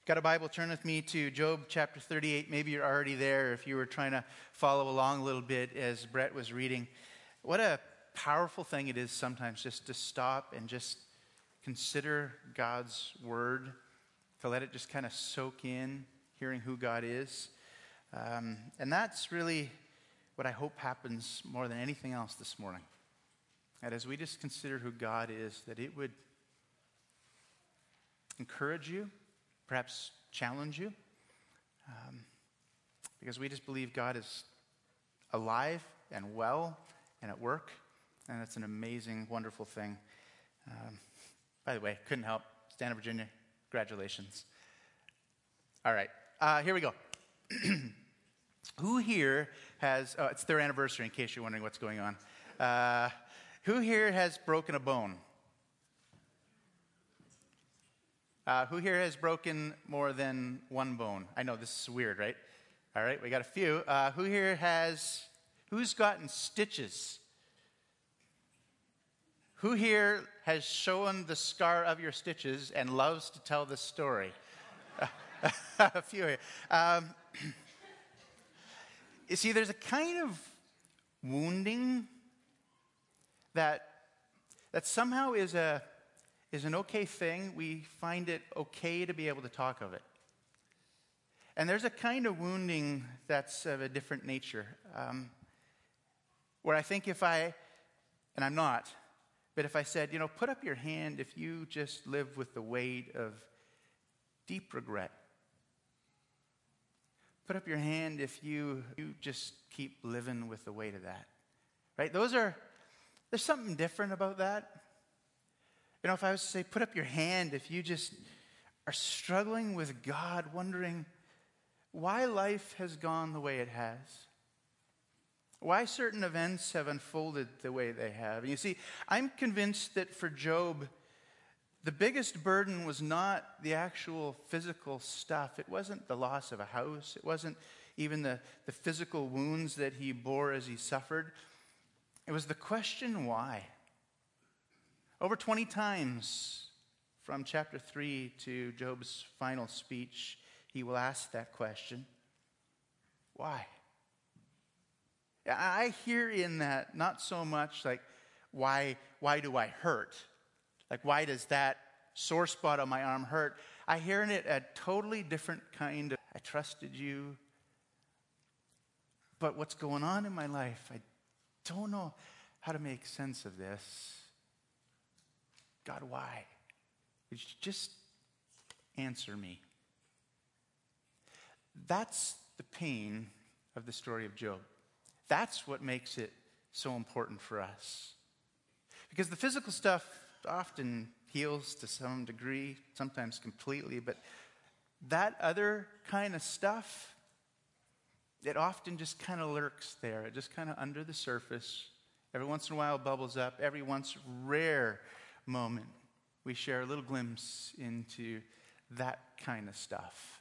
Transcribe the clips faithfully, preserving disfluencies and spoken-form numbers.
Got a Bible? Turn with me to Job chapter thirty-eight. Maybe you're already there if you were trying to follow along a little bit as Brett was reading. What a powerful thing it is sometimes just to stop and just consider God's word, to let it just kind of soak in, hearing who God is. Um, and that's really what I hope happens more than anything else this morning. That as we just consider who God is, that it would encourage you, perhaps challenge you, um, because we just believe God is alive and well and at work, and it's an amazing, wonderful thing. Um, by the way, couldn't help. Stanford, Virginia, congratulations. All right, uh, here we go. Who here has, oh, it's their anniversary in case you're wondering what's going on. Uh, who here has broken a bone? Uh, who here has broken more than one bone? I know this is weird, right? All right, we got a few. Uh, who here has, who's gotten stitches? Who here has shown the scar of your stitches and loves to tell this story? A few here. Um, you see, there's a kind of wounding that that somehow is a is an okay thing. We find it okay to be able to talk of it. And there's a kind of wounding that's of a different nature, um, where I think if I, and I'm not, but if I said, you know, put up your hand if you just live with the weight of deep regret. Put up your hand if you, you just keep living with the weight of that. Right? Those are, there's something different about that. You know, if I was to say, put up your hand if you just are struggling with God, wondering why life has gone the way it has, why certain events have unfolded the way they have. And you see, I'm convinced that for Job, the biggest burden was not the actual physical stuff. It wasn't the loss of a house. It wasn't even the, the physical wounds that he bore as he suffered. It was the question, why? Over twenty times from chapter three to Job's final speech, he will ask that question. Why? I hear in that not so much like, why, why do I hurt? Like, why does that sore spot on my arm hurt? I hear in it a totally different kind of, I trusted you, but what's going on in my life, I don't know how to make sense of this. God, why? Would you just answer me? That's the pain of the story of Job. That's what makes it so important for us. Because the physical stuff often heals to some degree, sometimes completely, but that other kind of stuff, it often just kind of lurks there. It just kind of under the surface. Every once in a while bubbles up. Every once rare moment, we share a little glimpse into that kind of stuff.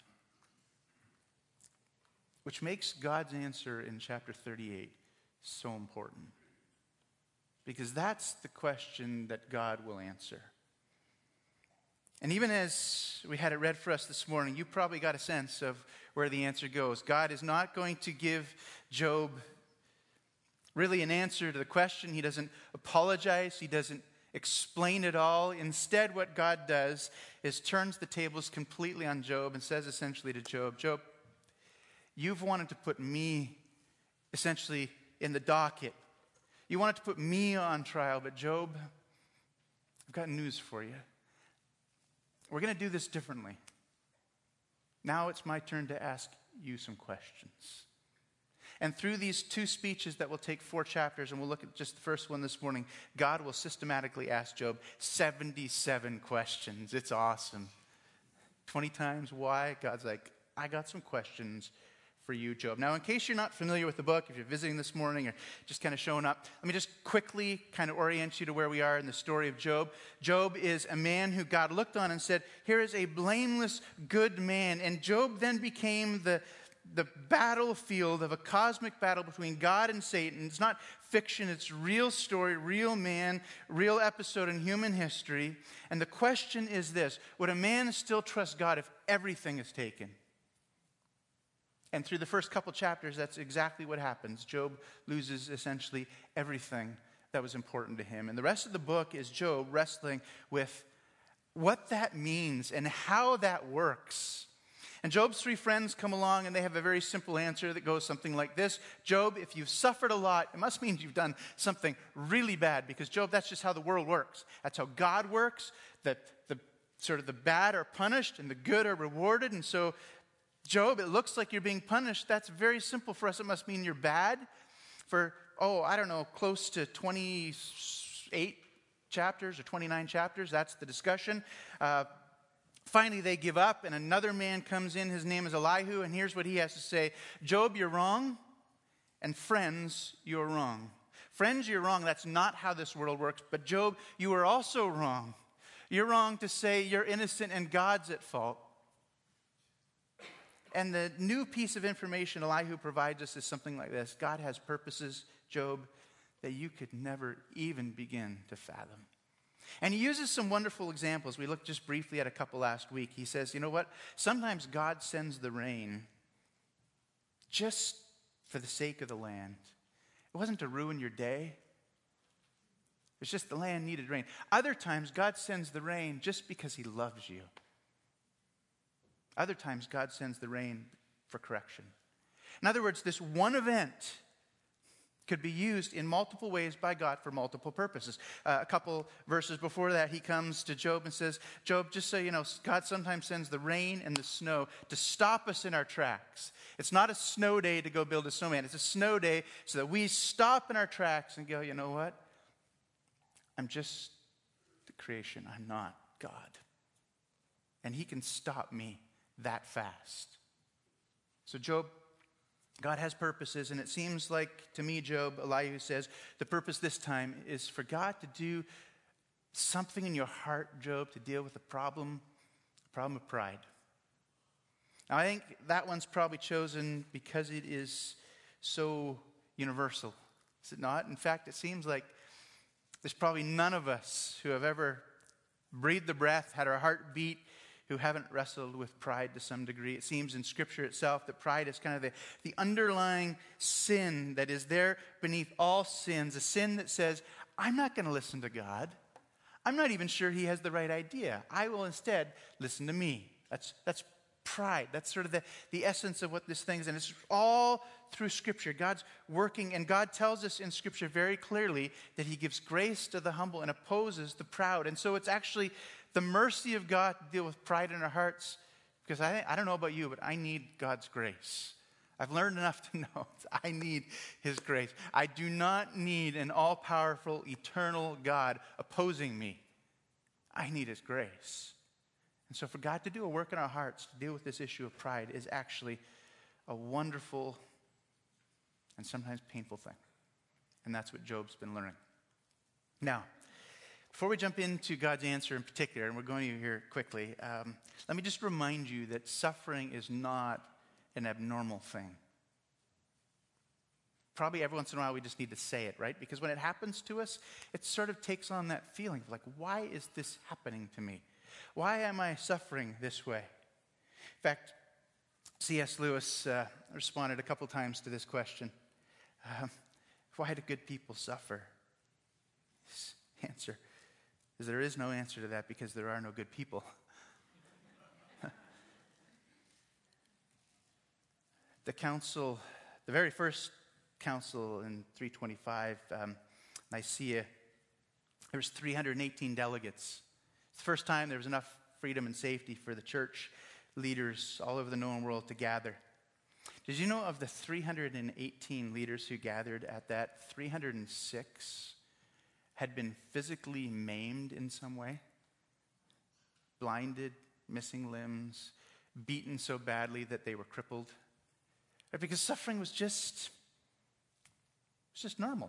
Which makes God's answer in chapter thirty-eight so important. Because that's the question that God will answer. And even as we had it read for us this morning, you probably got a sense of where the answer goes. God is not going to give Job really an answer to the question. He doesn't apologize. He doesn't explain it all. Instead, what God does is turns the tables completely on Job and says essentially to Job, Job, you've wanted to put me essentially in the docket. You wanted to put me on trial, but Job, I've got news for you. We're going to do this differently. Now it's my turn to ask you some questions. And through these two speeches that will take four chapters, and we'll look at just the first one this morning, God will systematically ask Job seventy-seven questions. It's awesome. twenty times why? God's like, I got some questions for you, Job. Now, in case you're not familiar with the book, if you're visiting this morning or just kind of showing up, let me just quickly kind of orient you to where we are in the story of Job. Job is a man who God looked on and said, here is a blameless, good man. And Job then became the the battlefield of a cosmic battle between God and Satan. It's not fiction, it's real story, real man, real episode in human history. And the question is this: would a man still trust God if everything is taken? And through the first couple chapters, that's exactly what happens. Job loses essentially everything that was important to him. And the rest of the book is Job wrestling with what that means and how that works. And Job's three friends come along and they have a very simple answer that goes something like this: Job, if you've suffered a lot, it must mean you've done something really bad, because Job, that's just how the world works. That's how God works. That the sort of the bad are punished and the good are rewarded. And so, Job, it looks like you're being punished. That's very simple for us. It must mean you're bad. For, oh, I don't know, close to twenty-eight chapters or twenty-nine chapters, that's the discussion. Uh, Finally, they give up, and another man comes in. His name is Elihu, and here's what he has to say: Job, you're wrong, and friends, you're wrong. Friends, you're wrong. That's not how this world works. But Job, you are also wrong. You're wrong to say you're innocent and God's at fault. And the new piece of information Elihu provides us is something like this: God has purposes, Job, that you could never even begin to fathom. And he uses some wonderful examples. We looked just briefly at a couple last week. He says, you know what? Sometimes God sends the rain just for the sake of the land. It wasn't to ruin your day. It's just the land needed rain. Other times, God sends the rain just because he loves you. Other times, God sends the rain for correction. In other words, this one event could be used in multiple ways by God for multiple purposes. Uh, a couple verses before that, he comes to Job and says, Job, just so you know, God sometimes sends the rain and the snow to stop us in our tracks. It's not a snow day to go build a snowman. It's a snow day so that we stop in our tracks and go, you know what? I'm just the creation. I'm not God. And he can stop me that fast. So Job, God has purposes, and it seems like, to me, Job, Elihu says, the purpose this time is for God to do something in your heart, Job, to deal with the problem, the problem of pride. Now, I think that one's probably chosen because it is so universal, is it not? In fact, it seems like there's probably none of us who have ever breathed the breath, had our heart beat, who haven't wrestled with pride to some degree. It seems in Scripture itself that pride is kind of the, the underlying sin that is there beneath all sins, a sin that says, I'm not going to listen to God. I'm not even sure he has the right idea. I will instead listen to me. That's, that's pride. That's sort of the, the essence of what this thing is. And it's all through Scripture. God's working, and God tells us in Scripture very clearly that he gives grace to the humble and opposes the proud. And so it's actually the mercy of God to deal with pride in our hearts, because I, I don't know about you, but I need God's grace. I've learned enough to know I need his grace. I do not need an all-powerful, eternal God opposing me. I need his grace. And so for God to do a work in our hearts to deal with this issue of pride is actually a wonderful and sometimes painful thing. And that's what Job's been learning. Now, before we jump into God's answer in particular, and we're going to here quickly, um, let me just remind you that suffering is not an abnormal thing. Probably every once in a while we just need to say it, right? Because when it happens to us, it sort of takes on that feeling of like, why is this happening to me? Why am I suffering this way? In fact, C S Lewis uh, responded a couple times to this question. Um, why do good people suffer? His answer is there is no answer to that because there are no good people. The council, the very first council in three twenty-five, um, Nicaea, there was three hundred eighteen delegates. It's the first time there was enough freedom and safety for the church leaders all over the known world to gather. Did you know of the three hundred eighteen leaders who gathered at that, three hundred six had been physically maimed in some way? Blinded, missing limbs, beaten so badly that they were crippled. Because suffering was just, it was just normal.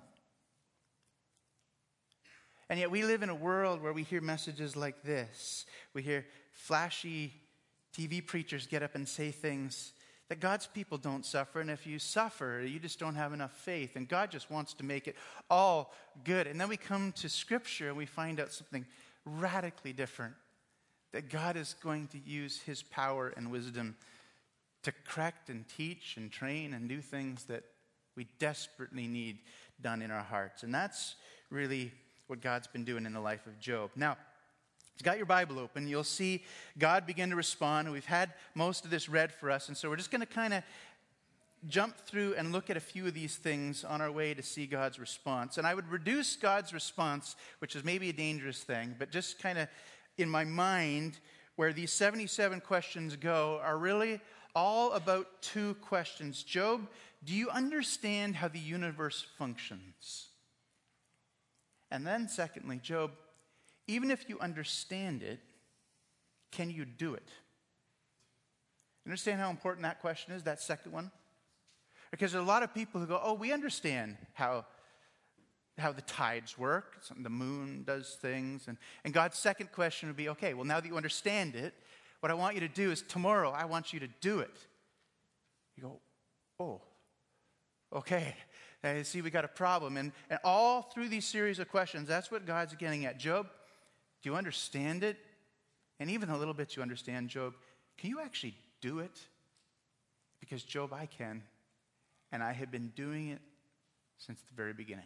And yet we live in a world where we hear messages like this. We hear flashy T V preachers get up and say things that God's people don't suffer, and if you suffer, you just don't have enough faith, and God just wants to make it all good. And then we come to Scripture and we find out something radically different, that God is going to use his power and wisdom to correct and teach and train and do things that we desperately need done in our hearts. And that's really what God's been doing in the life of Job. Now, if you've got your Bible open, you'll see God begin to respond. We've had most of this read for us, and so we're just going to kind of jump through and look at a few of these things on our way to see God's response. And I would reduce God's response, which is maybe a dangerous thing, but just kind of in my mind, where these seventy-seven questions go are really all about two questions. Job, do you understand how the universe functions? And then secondly, Job, even if you understand it, can you do it? Understand how important that question is, that second one? Because there are a lot of people who go, oh, we understand how, how the tides work. The moon does things. And, and God's second question would be, okay, well, now that you understand it, what I want you to do is tomorrow, I want you to do it. You go, oh, okay. I see we got a problem. And, and all through these series of questions, that's what God's getting at. Job, do you understand it? And even a little bit you understand, Job, can you actually do it? Because Job, I can. And I have been doing it since the very beginning.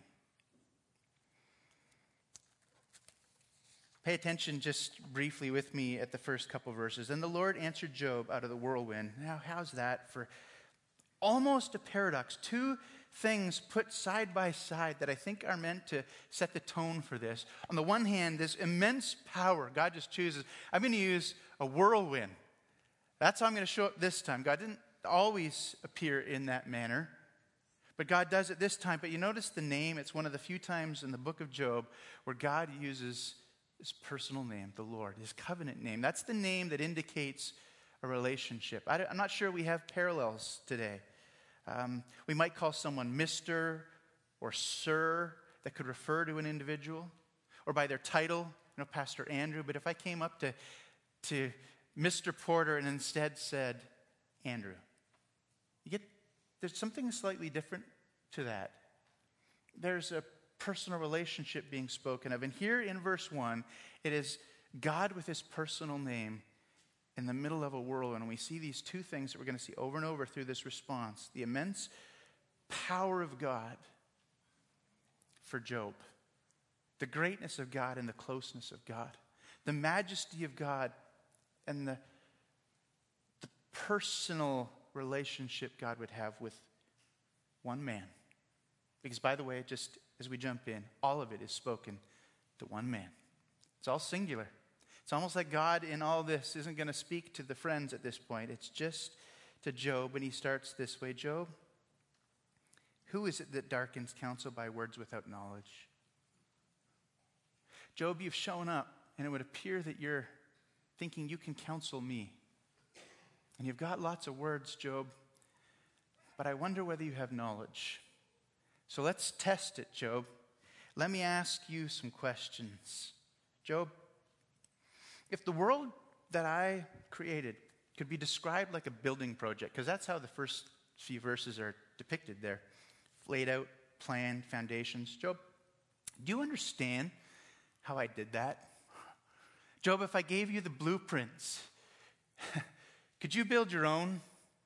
Pay attention just briefly with me at the first couple verses. And the Lord answered Job out of the whirlwind. Now, how's that for almost a paradox? Two things put side by side that I think are meant to set the tone for this. On the one hand, this immense power. God just chooses, I'm going to use a whirlwind. That's how I'm going to show up this time. God didn't always appear in that manner, but God does it this time. But you notice the name. It's one of the few times in the book of Job where God uses his personal name, the Lord, his covenant name. That's the name that indicates a relationship. I, I'm not sure we have parallels today. Um, we might call someone Mister or Sir. That could refer to an individual, or by their title, you know, Pastor Andrew. But if I came up to, to Mister Porter and instead said Andrew, you get there's something slightly different to that. There's a personal relationship being spoken of. And here in verse one, it is God with his personal name in the middle of a whirlwind. And we see these two things that we're going to see over and over through this response. The immense power of God for Job. The greatness of God and the closeness of God. The majesty of God and the, the personal relationship God would have with one man. Because, by the way, just as we jump in, all of it is spoken to one man. It's all singular. It's almost like God in all this isn't going to speak to the friends at this point. It's just to Job, and he starts this way. Job, who is it that darkens counsel by words without knowledge? Job, you've shown up, and it would appear that you're thinking you can counsel me. And you've got lots of words, Job, but I wonder whether you have knowledge. So let's test it, Job. Let me ask you some questions. Job, if the world that I created could be described like a building project, because that's how the first few verses are depicted there, laid out, planned, foundations. Job, do you understand how I did that? Job, if I gave you the blueprints, could you build your own?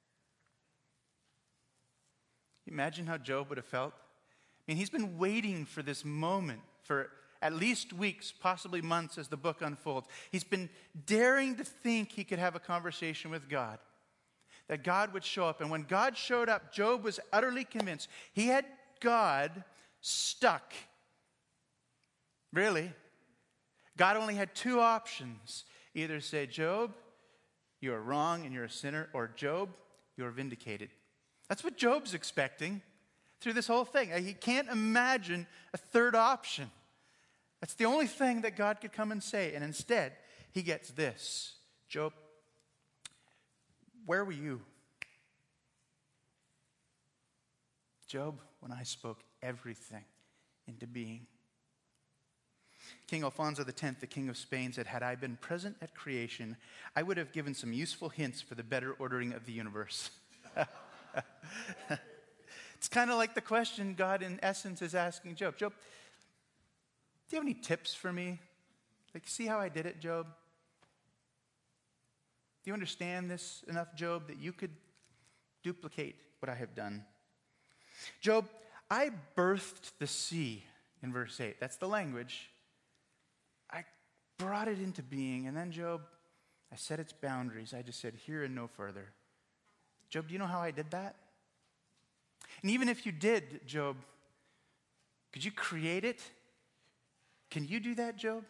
Imagine how Job would have felt. I mean, he's been waiting for this moment for at least weeks, possibly months as the book unfolds. He's been daring to think he could have a conversation with God, that God would show up. And when God showed up, Job was utterly convinced. He had God stuck. Really? God only had two options. Either say, Job, you are wrong and you're a sinner, or Job, you are vindicated. That's what Job's expecting through this whole thing. He can't imagine a third option. That's the only thing that God could come and say. And instead, he gets this. Job, where were you? Job, when I spoke everything into being. King Alfonso the tenth, the king of Spain, said, had I been present at creation, I would have given some useful hints for the better ordering of the universe. It's kind of like the question God, in essence, is asking Job. Job, do you have any tips for me? Like, see how I did it, Job? Do you understand this enough, Job, that you could duplicate what I have done? Job, I birthed the sea in verse eight. That's the language. I brought it into being. And then, Job, I set its boundaries. I just said, here and no further. Job, do you know how I did that? And even if you did, Job, could you create it? Can you do that, Job?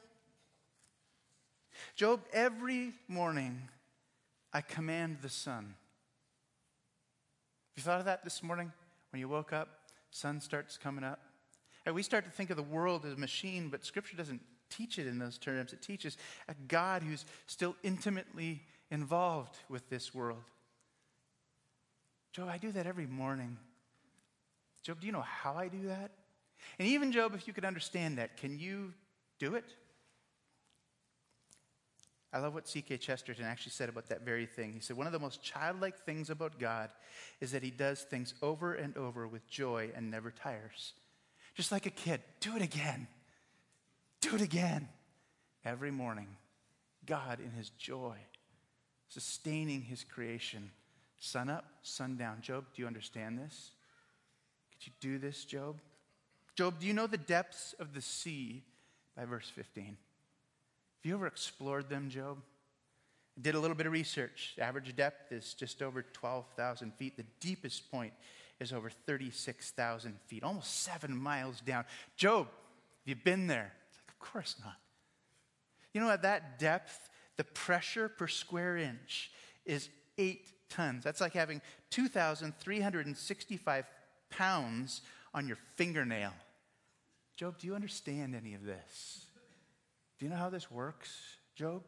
Job, every morning I command the sun. Have you thought of that this morning? When you woke up, sun starts coming up. And we start to think of the world as a machine, but Scripture doesn't teach it in those terms. It teaches a God who's still intimately involved with this world. Job, I do that every morning. Job, do you know how I do that? And even, Job, if you could understand that, can you do it? I love what C K Chesterton actually said about that very thing. He said, one of the most childlike things about God is that he does things over and over with joy and never tires. Just like a kid, do it again. Do it again. Every morning, God in his joy, sustaining his creation. Sun up, sun down. Job, do you understand this? Could you do this, Job? Job, do you know the depths of the sea by verse fifteen? Have you ever explored them, Job? I did a little bit of research. The average depth is just over twelve thousand feet. The deepest point is over thirty-six thousand feet, almost seven miles down. Job, have you been there? It's like, of course not. You know, at that depth, the pressure per square inch is eight tons. That's like having two thousand three hundred sixty-five pounds on your fingernail. Job, do you understand any of this? Do you know how this works, Job?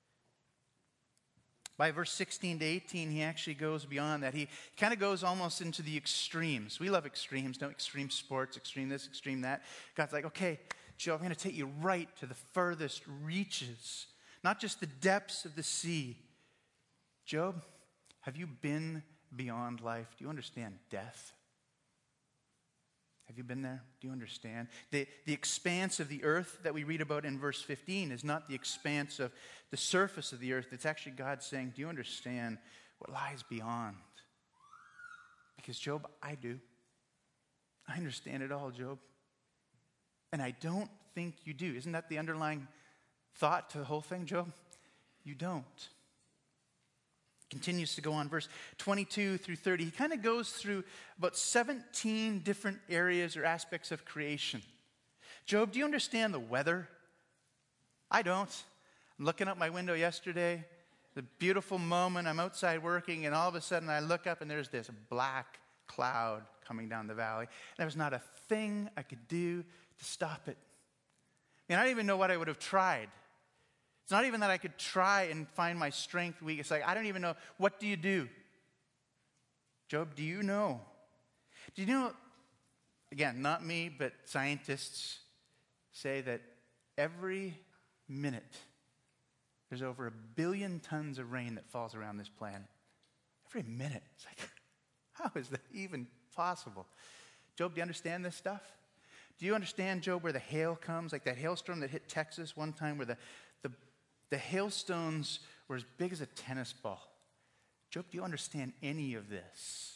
By verse sixteen to eighteen, he actually goes beyond that. He kind of goes almost into the extremes. We love extremes, don't extreme sports, extreme this, extreme that. God's like, okay, Job, I'm going to take you right to the furthest reaches, not just the depths of the sea. Job, have you been beyond life? Do you understand death? Have you been there? Do you understand? The, the expanse of the earth that we read about in verse fifteen is not the expanse of the surface of the earth. It's actually God saying, do you understand what lies beyond? Because, Job, I do. I understand it all, Job. And I don't think you do. Isn't that the underlying thought to the whole thing, Job? You don't. Continues to go on, verse twenty-two through thirty. He kind of goes through about seventeen different areas or aspects of creation. Job, do you understand the weather? I don't. I'm looking out my window yesterday, the beautiful moment, I'm outside working, and all of a sudden I look up and there's this black cloud coming down the valley. And there was not a thing I could do to stop it. I mean, I don't even know what I would have tried. It's not even that I could try and find my strength weak. It's like, I don't even know. What do you do? Job, do you know? Do you know, again, not me, but scientists say that every minute there's over a billion tons of rain that falls around this planet. Every minute. It's like, how is that even possible? Job, do you understand this stuff? Do you understand, Job, where the hail comes? Like that hailstorm that hit Texas one time where the The, the hailstones were as big as a tennis ball. Job, do you understand any of this?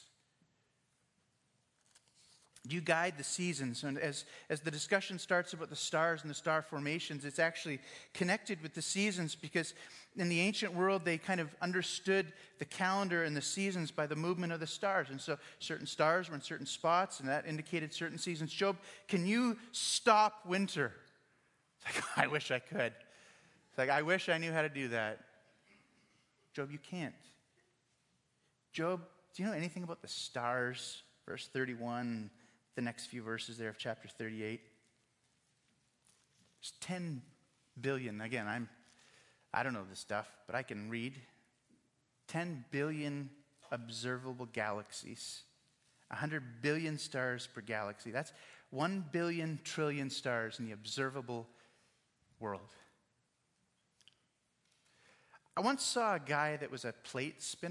Do you guide the seasons? And as, as the discussion starts about the stars and the star formations, it's actually connected with the seasons because in the ancient world, they kind of understood the calendar and the seasons by the movement of the stars. And so certain stars were in certain spots, and that indicated certain seasons. Job, can you stop winter? It's like, I wish I could. It's like, I wish I knew how to do that. Job, you can't. Job, do you know anything about the stars? Verse thirty-one, the next few verses there of chapter thirty-eight. There's ten billion. Again, I'm, I don't know this stuff, but I can read. ten billion observable galaxies. one hundred billion stars per galaxy. That's one billion trillion stars in the observable world. I once saw a guy that was a plate spinner.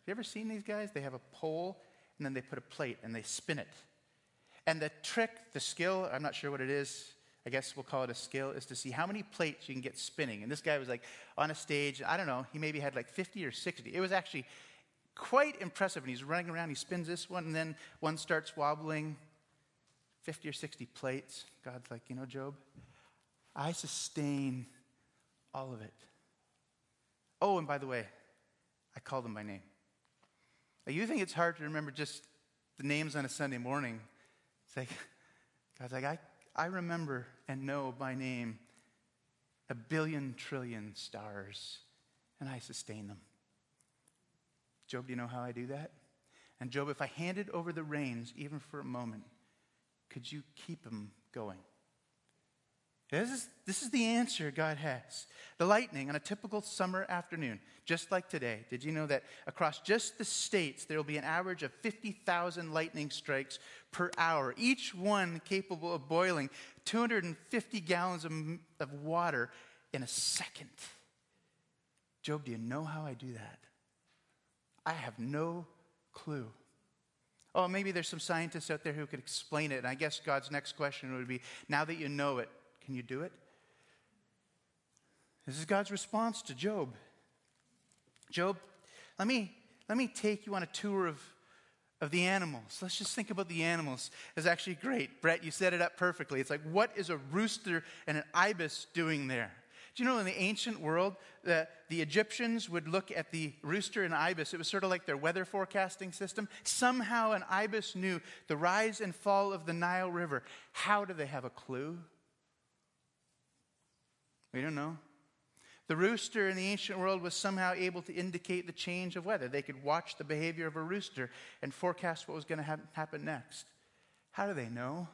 you ever seen these guys? They have a pole, and then they put a plate, and they spin it. And the trick, the skill, I'm not sure what it is, I guess we'll call it a skill, is to see how many plates you can get spinning. And this guy was like on a stage, I don't know, he maybe had like fifty or sixty. It was actually quite impressive. And he's running around, he spins this one, and then one starts wobbling, fifty or sixty plates. God's like, you know, Job, I sustain all of it. Oh, and by the way, I call them by name. Now, you think it's hard to remember just the names on a Sunday morning. It's like, God's like, I, I remember and know by name a billion trillion stars, and I sustain them. Job, do you know how I do that? And Job, if I handed over the reins even for a moment, could you keep them going? This is, this is the answer God has. The lightning on a typical summer afternoon, just like today. Did you know that across just the states, there will be an average of fifty thousand lightning strikes per hour, each one capable of boiling two hundred fifty gallons of, of water in a second? Job, do you know how I do that? I have no clue. Oh, maybe there's some scientists out there who could explain it. And I guess God's next question would be, now that you know it, can you do it? This is God's response to Job. Job, let me, let me take you on a tour of, of the animals. Let's just think about the animals. It's actually great. Brett, you set it up perfectly. It's like, what is a rooster and an ibis doing there? Do you know in the ancient world, the, the Egyptians would look at the rooster and ibis. It was sort of like their weather forecasting system. Somehow an ibis knew the rise and fall of the Nile River. How do they have a clue? We don't know. The rooster in the ancient world was somehow able to indicate the change of weather. They could watch the behavior of a rooster and forecast what was going to ha- happen next. How do they know?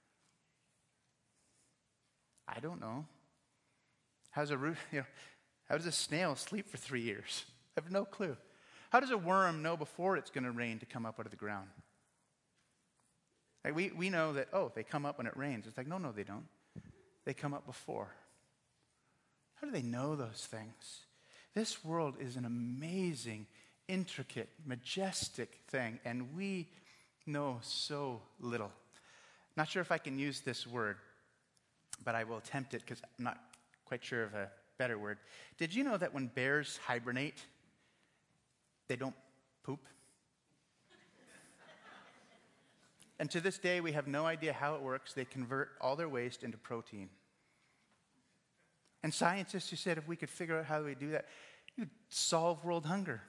I don't know. How's a, roo- you know, how does a snail sleep for three years? I have no clue. How does a worm know before it's going to rain to come up out of the ground? Like we, we know that, oh, they come up when it rains. It's like, no, no, they don't. They come up before. How do they know those things? This world is an amazing, intricate, majestic thing, and we know so little. Not sure if I can use this word, but I will attempt it because I'm not quite sure of a better word. Did you know that when bears hibernate, they don't poop? And to this day, we have no idea how it works. They convert all their waste into protein. And scientists who said if we could figure out how we do that, you'd solve world hunger.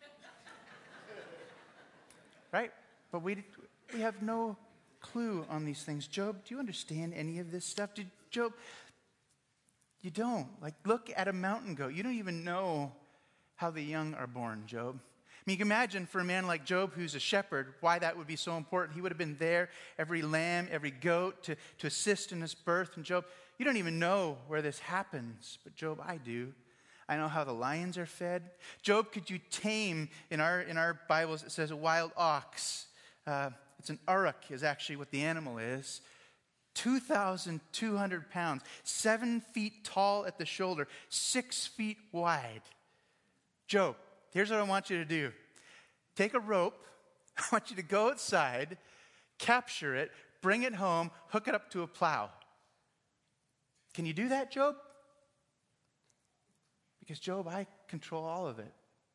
Right? But we, we have no clue on these things. Job, do you understand any of this stuff? Did Job, you don't. Like, look at a mountain goat. You don't even know how the young are born, Job. I mean, you can imagine for a man like Job, who's a shepherd, why that would be so important. He would have been there, every lamb, every goat, to, to assist in his birth. And Job, you don't even know where this happens. But Job, I do. I know how the lions are fed. Job, could you tame, in our, in our Bibles it says a wild ox. Uh, it's an uruk is actually what the animal is. two thousand two hundred pounds, seven feet tall at the shoulder, six feet wide. Job, here's what I want you to do. Take a rope. I want you to go outside, capture it, bring it home, hook it up to a plow. Can you do that, Job? Because, Job, I control all of it.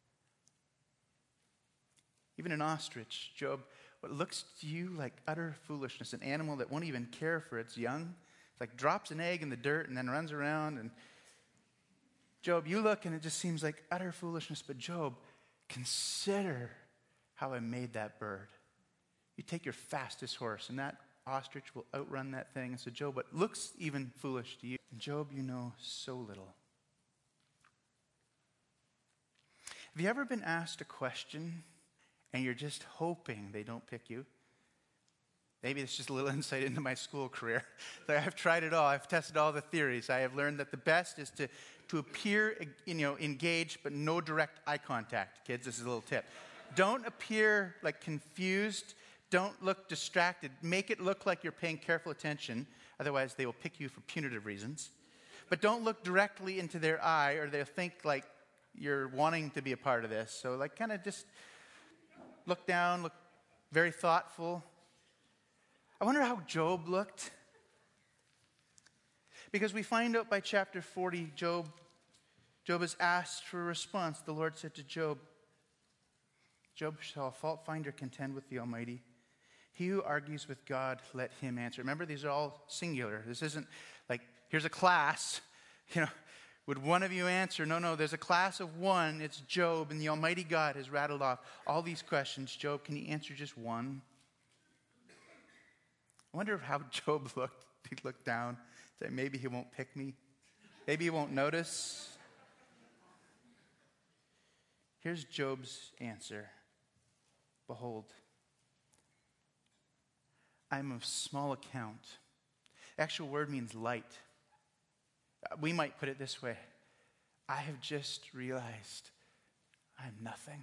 Even an ostrich, Job, what looks to you like utter foolishness, an animal that won't even care for its young, it's like drops an egg in the dirt and then runs around. And Job, you look and it just seems like utter foolishness. But Job, consider how I made that bird. You take your fastest horse and that ostrich will outrun that thing. And so Job, what looks even foolish to you, and Job, you know so little. Have you ever been asked a question and you're just hoping they don't pick you? Maybe it's just a little insight into my school career. I've tried it all. I've tested all the theories. I have learned that the best is to, to appear, you know, engaged, but no direct eye contact. Kids, this is a little tip. Don't appear like confused. Don't look distracted. Make it look like you're paying careful attention. Otherwise, they will pick you for punitive reasons. But don't look directly into their eye or they'll think like you're wanting to be a part of this. So like kind of just looked down, looked very thoughtful. I wonder how Job looked. Because we find out by chapter forty, Job, Job is asked for a response. The Lord said to Job, Job, shall a fault finder contend with the Almighty? He who argues with God, let him answer. Remember, these are all singular. This isn't like, here's a class, you know, would one of you answer? No, no, there's a class of one. It's Job, and the Almighty God has rattled off all these questions. Job, can he answer just one? I wonder how Job looked. He looked down, said, maybe he won't pick me. Maybe he won't notice. Here's Job's answer. Behold, I'm of small account. The actual word means light. We might put it this way. I have just realized I'm nothing.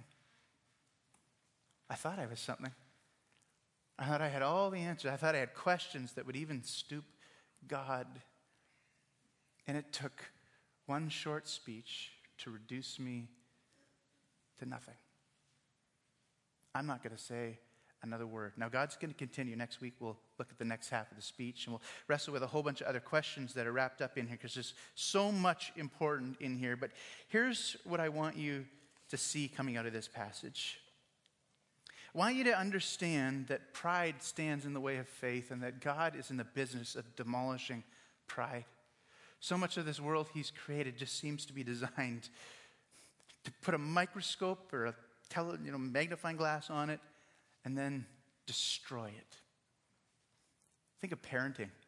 I thought I was something. I thought I had all the answers. I thought I had questions that would even stoop God. And it took one short speech to reduce me to nothing. I'm not going to say another word. Now, God's going to continue. Next week, we'll look at the next half of the speech, and we'll wrestle with a whole bunch of other questions that are wrapped up in here, because there's so much important in here. But here's what I want you to see coming out of this passage. I want you to understand that pride stands in the way of faith, and that God is in the business of demolishing pride. So much of this world he's created just seems to be designed to put a microscope or a tele, you know, magnifying glass on it, and then destroy it. Think of parenting. There's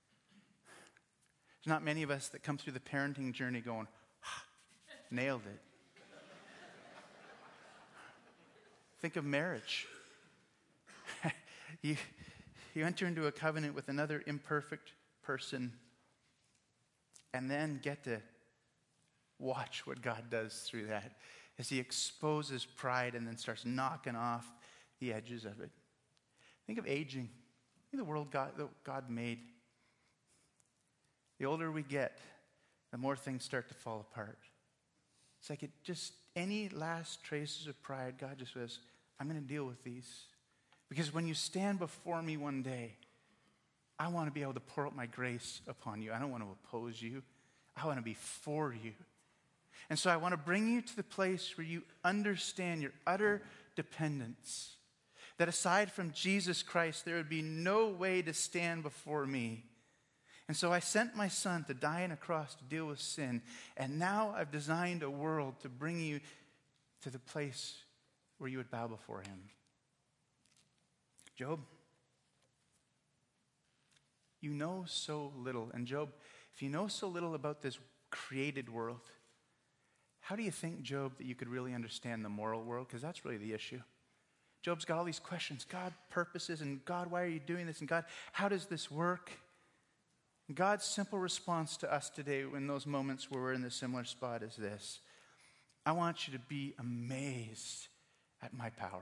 not many of us that come through the parenting journey going, ah, nailed it. Think of marriage. you, you enter into a covenant with another imperfect person, and then get to watch what God does through that as he exposes pride and then starts knocking off the edges of it. Think of aging. Think of the world God, that God made. The older we get, the more things start to fall apart. It's like it just, any last traces of pride, God just says, I'm going to deal with these. Because when you stand before me one day, I want to be able to pour out my grace upon you. I don't want to oppose you. I want to be for you. And so I want to bring you to the place where you understand your utter dependence. That aside from Jesus Christ, there would be no way to stand before me. And so I sent my son to die on a cross to deal with sin. And now I've designed a world to bring you to the place where you would bow before him. Job, you know so little. And Job, if you know so little about this created world, how do you think, Job, that you could really understand the moral world? Because that's really the issue. Job's got all these questions. God, purposes, and God, why are you doing this? And God, how does this work? And God's simple response to us today in those moments where we're in a similar spot is this. I want you to be amazed at my power.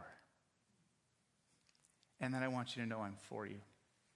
And then I want you to know I'm for you.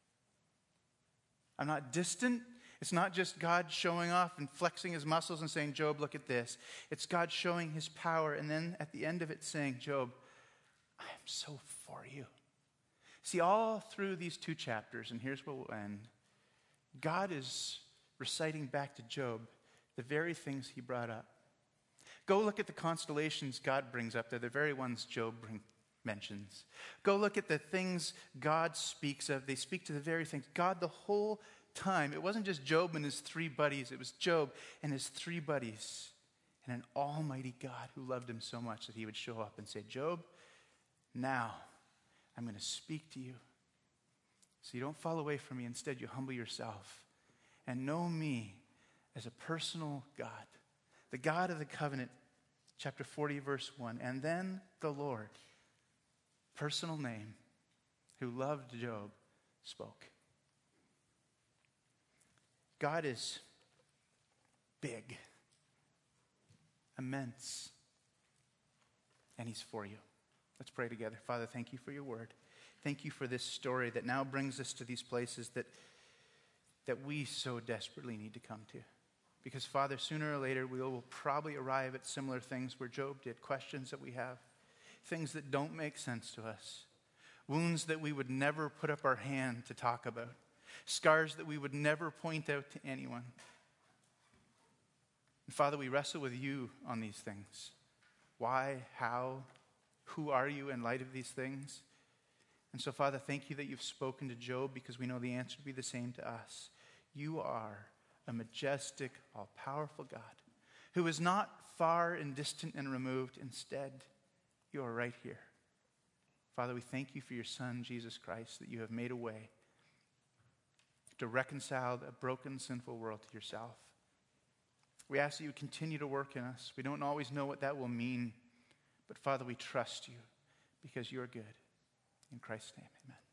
I'm not distant. It's not just God showing off and flexing his muscles and saying, Job, look at this. It's God showing his power, and then at the end of it saying, Job, I am so for you. See, all through these two chapters, and here's where we'll end, God is reciting back to Job the very things he brought up. Go look at the constellations God brings up. They're the very ones Job bring, mentions. Go look at the things God speaks of. They speak to the very things. God, the whole time, it wasn't just Job and his three buddies. It was Job and his three buddies and an almighty God who loved him so much that he would show up and say, Job, now I'm going to speak to you. So you don't fall away from me. Instead, you humble yourself and know me as a personal God, the God of the covenant, chapter forty, verse one. And then the Lord, personal name, who loved Job, spoke. God is big, immense, and he's for you. Let's pray together. Father, thank you for your word. Thank you for this story that now brings us to these places that, that we so desperately need to come to. Because, Father, sooner or later we will probably arrive at similar things where Job did, questions that we have. things that don't make sense to us, wounds that we would never put up our hand to talk about, scars that we would never point out to anyone. And Father, we wrestle with you on these things. Why? How? Who are you in light of these things? And so, Father, thank you that you've spoken to Job, because we know the answer to be the same to us. You are a majestic, all-powerful God who is not far and distant and removed. Instead, you are right here. Father, we thank you for your Son, Jesus Christ, that you have made a way to reconcile a broken, sinful world to yourself. We ask that you continue to work in us. We don't always know what that will mean, but Father, we trust you because you are good. In Christ's name, amen.